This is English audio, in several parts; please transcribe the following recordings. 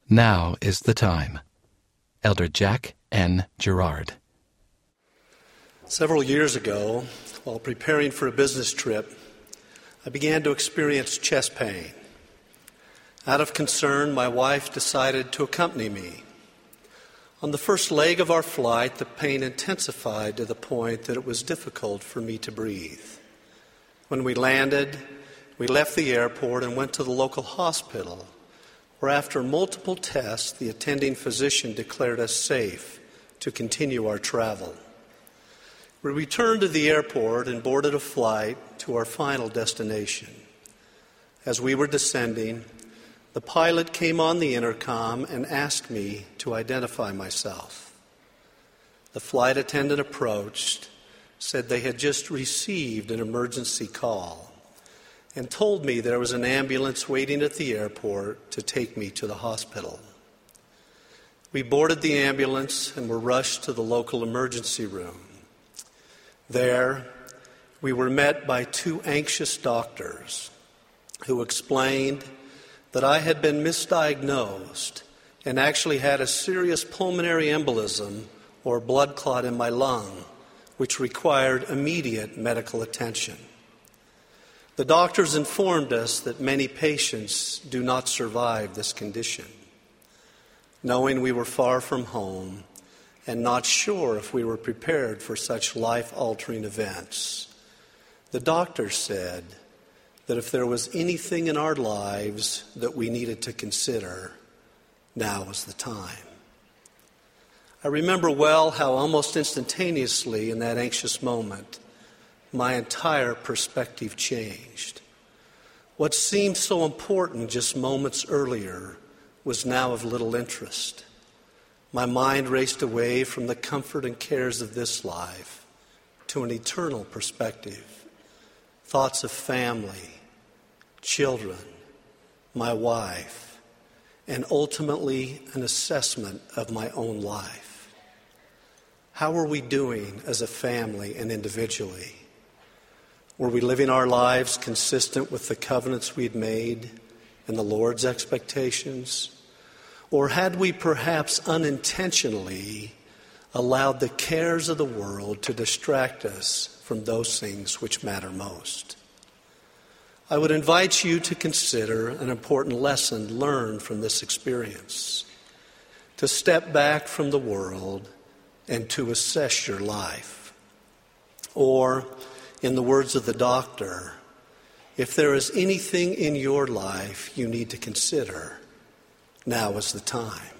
Now is the time. Elder Jack N. Gerard. Several years ago, while preparing for a business trip, I began to experience chest pain. Out of concern, my wife decided to accompany me. On the first leg of our flight, the pain intensified to the point that it was difficult for me to breathe. When we landed, we left the airport and went to the local hospital, where after multiple tests, the attending physician declared us safe to continue our travel. We returned to the airport and boarded a flight to our final destination. As we were descending, the pilot came on the intercom and asked me to identify myself. The flight attendant approached, said they had just received an emergency call, and told me there was an ambulance waiting at the airport to take me to the hospital. We boarded the ambulance and were rushed to the local emergency room. There, we were met by two anxious doctors who explained that I had been misdiagnosed and actually had a serious pulmonary embolism or blood clot in my lung, which required immediate medical attention. The doctors informed us that many patients do not survive this condition. Knowing we were far from home and not sure if we were prepared for such life-altering events, the doctor said that if there was anything in our lives that we needed to consider, now was the time. I remember well how almost instantaneously in that anxious moment, my entire perspective changed. What seemed so important just moments earlier was now of little interest. My mind raced away from the comfort and cares of this life to an eternal perspective. Thoughts of family, children, my wife, and ultimately an assessment of my own life. How were we doing as a family and individually? Were we living our lives consistent with the covenants we'd made and the Lord's expectations? Or had we perhaps unintentionally allowed the cares of the world to distract us from those things which matter most? I would invite you to consider an important lesson learned from this experience, to step back from the world and to assess your life. Or, in the words of the doctor, if there is anything in your life you need to consider, now is the time.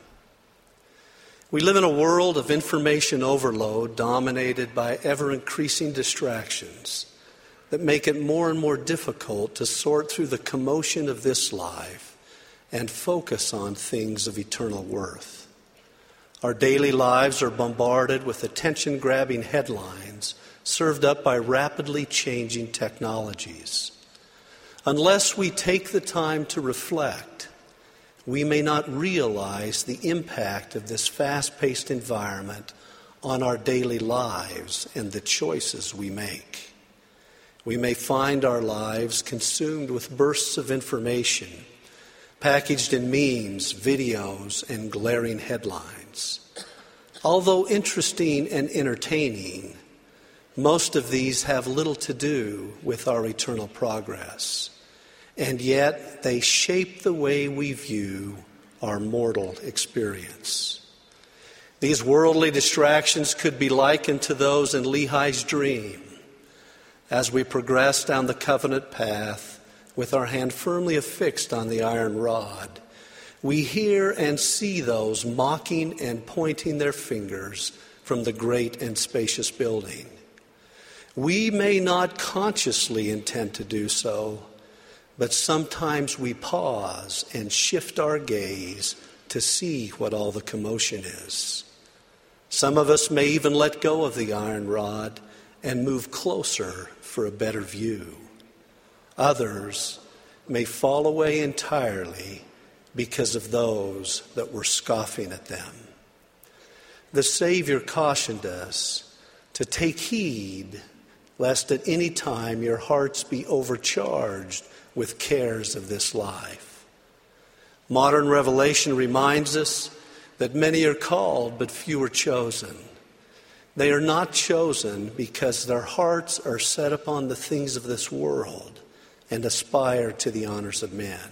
We live in a world of information overload dominated by ever-increasing distractions that make it more and more difficult to sort through the commotion of this life and focus on things of eternal worth. Our daily lives are bombarded with attention-grabbing headlines served up by rapidly changing technologies. Unless we take the time to reflect, we may not realize the impact of this fast-paced environment on our daily lives and the choices we make. We may find our lives consumed with bursts of information, packaged in memes, videos, and glaring headlines. Although interesting and entertaining, most of these have little to do with our eternal progress, and yet they shape the way we view our mortal experience. These worldly distractions could be likened to those in Lehi's dream. As we progress down the covenant path with our hand firmly affixed on the iron rod, we hear and see those mocking and pointing their fingers from the great and spacious building. We may not consciously intend to do so, but sometimes we pause and shift our gaze to see what all the commotion is. Some of us may even let go of the iron rod and move closer for a better view. Others may fall away entirely because of those that were scoffing at them. The Savior cautioned us to take heed lest at any time your hearts be overcharged with cares of this life. Modern revelation reminds us that many are called, but few are chosen. They are not chosen because their hearts are set upon the things of this world and aspire to the honors of men.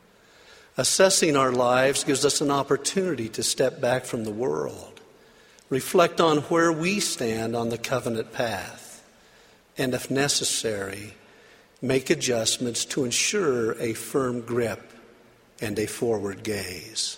Assessing our lives gives us an opportunity to step back from the world, reflect on where we stand on the covenant path, and if necessary, make adjustments to ensure a firm grip and a forward gaze.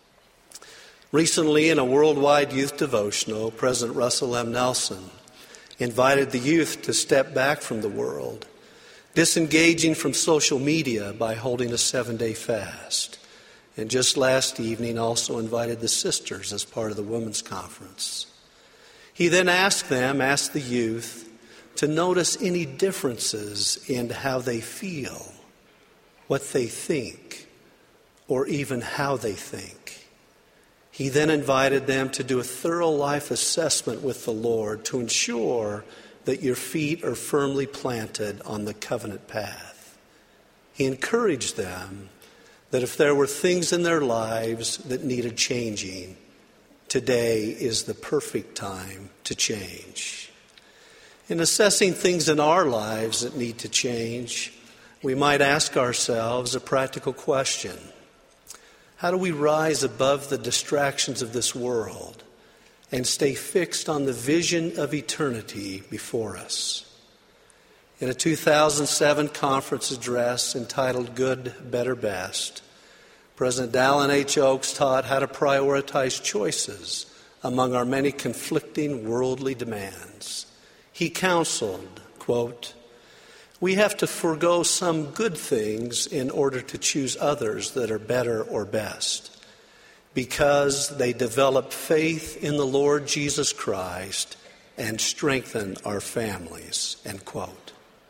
Recently, in a worldwide youth devotional, President Russell M. Nelson invited the youth to step back from the world, disengaging from social media by holding a 7-day fast. And just last evening also invited the sisters as part of the women's conference. He then asked the youth, to notice any differences in how they feel, what they think, or even how they think. He then invited them to do a thorough life assessment with the Lord to ensure that your feet are firmly planted on the covenant path. He encouraged them that if there were things in their lives that needed changing, today is the perfect time to change. In assessing things in our lives that need to change, we might ask ourselves a practical question. How do we rise above the distractions of this world and stay fixed on the vision of eternity before us? In a 2007 conference address entitled Good, Better, Best, President Dallin H. Oaks taught how to prioritize choices among our many conflicting worldly demands. He counseled, quote, "We have to forego some good things in order to choose others that are better or best, because they develop faith in the Lord Jesus Christ and strengthen our families," end quote.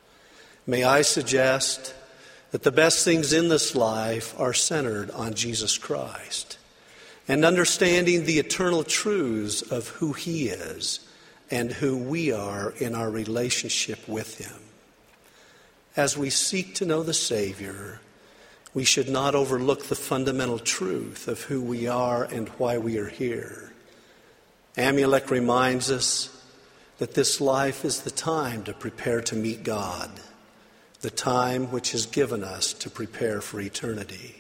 May I suggest that the best things in this life are centered on Jesus Christ and understanding the eternal truths of who He is and who we are in our relationship with Him. As we seek to know the Savior, we should not overlook the fundamental truth of who we are and why we are here. Amulek reminds us that this life is the time to prepare to meet God, the time which is given us to prepare for eternity.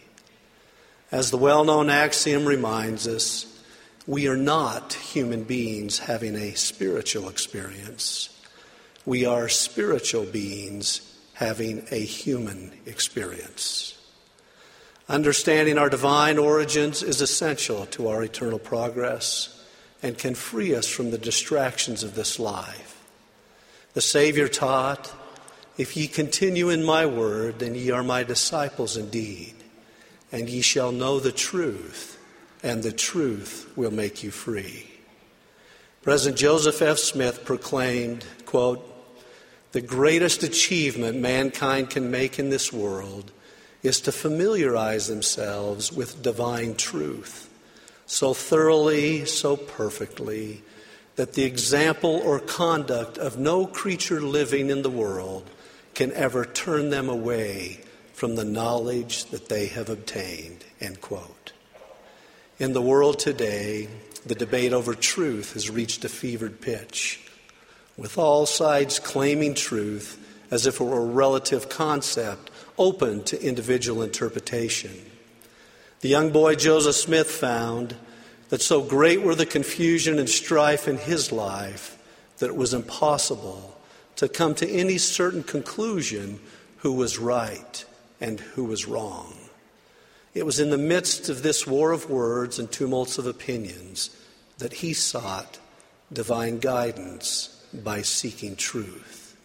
As the well-known axiom reminds us, we are not human beings having a spiritual experience. We are spiritual beings having a human experience. Understanding our divine origins is essential to our eternal progress and can free us from the distractions of this life. The Savior taught, "If ye continue in my word, then ye are my disciples indeed, and ye shall know the truth, and the truth will make you free." President Joseph F. Smith proclaimed, quote, "The greatest achievement mankind can make in this world is to familiarize themselves with divine truth so thoroughly, so perfectly, that the example or conduct of no creature living in the world can ever turn them away from the knowledge that they have obtained," end quote. In the world today, the debate over truth has reached a fevered pitch, with all sides claiming truth as if it were a relative concept open to individual interpretation. The young boy Joseph Smith found that so great were the confusion and strife in his life that it was impossible to come to any certain conclusion who was right and who was wrong. It was in the midst of this war of words and tumults of opinions that he sought divine guidance by seeking truth.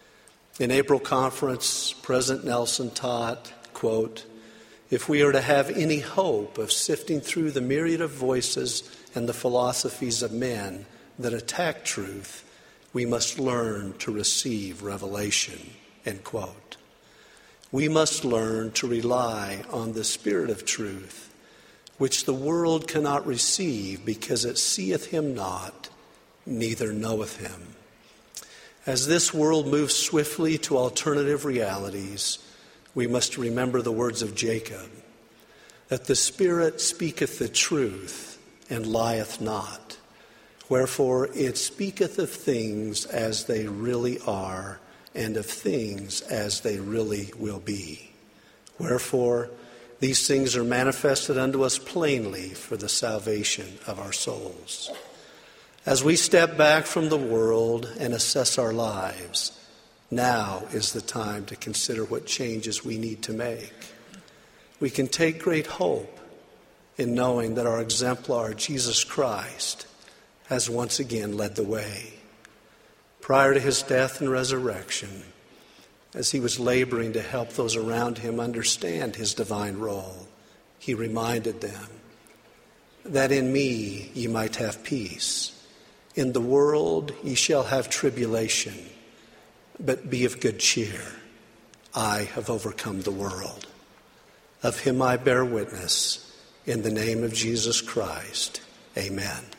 In April conference, President Nelson taught, quote, "If we are to have any hope of sifting through the myriad of voices and the philosophies of men that attack truth, we must learn to receive revelation," end quote. We must learn to rely on the Spirit of truth, which the world cannot receive because it seeth him not, neither knoweth him. As this world moves swiftly to alternative realities, we must remember the words of Jacob. that the Spirit speaketh the truth and lieth not. Wherefore it speaketh of things as they really are, and of things as they really will be. Wherefore these things are manifested unto us plainly for the salvation of our souls. As we step back from the world and assess our lives, now is the time to consider what changes we need to make. We can take great hope in knowing that our exemplar, Jesus Christ, has once again led the way. Prior to his death and resurrection, as he was laboring to help those around him understand his divine role, he reminded them that in me ye might have peace. In the world ye shall have tribulation, but be of good cheer. I have overcome the world. Of him I bear witness. In the name of Jesus Christ, amen.